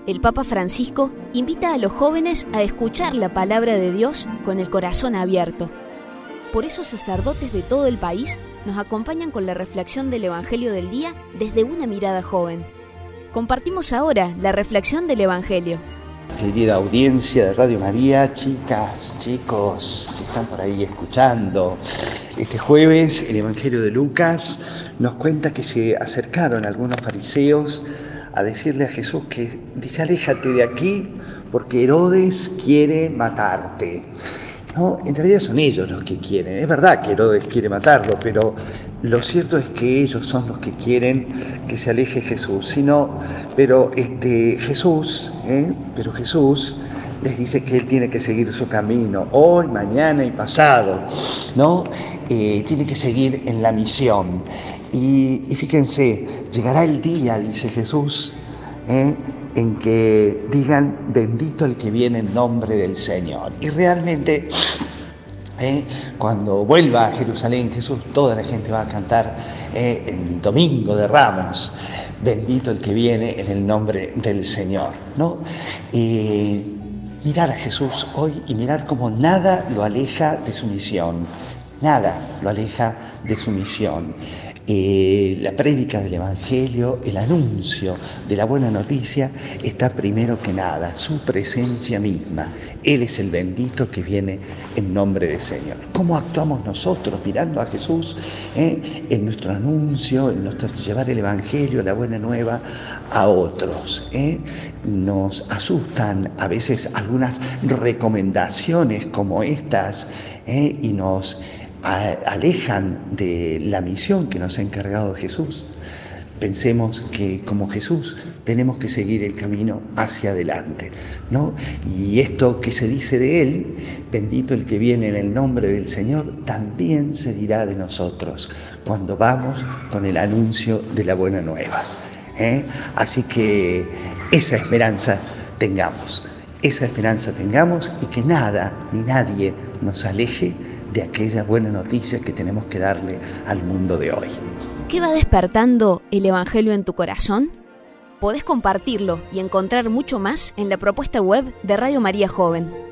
el Papa Francisco invita a los jóvenes a escuchar la palabra de Dios con el corazón abierto. Por eso sacerdotes de todo el país nos acompañan con la reflexión del Evangelio del día desde una mirada joven. Compartimos ahora la reflexión del Evangelio. Querida audiencia de Radio María, chicas, chicos que están por ahí escuchando, este jueves el Evangelio de Lucas nos cuenta que se acercaron algunos fariseos a decirle a Jesús que dice: aléjate de aquí porque Herodes quiere matarte. No, en realidad son ellos los que quieren. Es verdad que Herodes quiere matarlo, pero lo cierto es que ellos son los que quieren que se aleje Jesús. Pero Jesús les dice que él tiene que seguir su camino, hoy, mañana y pasado, ¿no? Tiene que seguir en la misión. Y fíjense, llegará el día, dice Jesús, en que digan: bendito el que viene en nombre del Señor. Y realmente, cuando vuelva a Jerusalén Jesús, toda la gente va a cantar el Domingo de Ramos: bendito el que viene en el nombre del Señor, ¿no? Mirar a Jesús hoy y mirar cómo nada lo aleja de su misión. Nada lo aleja de su misión. La prédica del Evangelio, el anuncio de la buena noticia está primero que nada, su presencia misma. Él es el bendito que viene en nombre del Señor. ¿Cómo actuamos nosotros mirando a Jesús en nuestro anuncio, en nuestro llevar el Evangelio, la buena nueva a otros? Nos asustan a veces algunas recomendaciones como estas y nos alejan de la misión que nos ha encargado Jesús. Pensemos que como Jesús tenemos que seguir el camino hacia adelante, ¿no? Y esto que se dice de Él, bendito el que viene en el nombre del Señor, también se dirá de nosotros cuando vamos con el anuncio de la buena nueva. Así que esa esperanza tengamos y que nada ni nadie nos aleje de aquella buena noticia que tenemos que darle al mundo de hoy. ¿Qué va despertando el Evangelio en tu corazón? Podés compartirlo y encontrar mucho más en la propuesta web de Radio María Joven.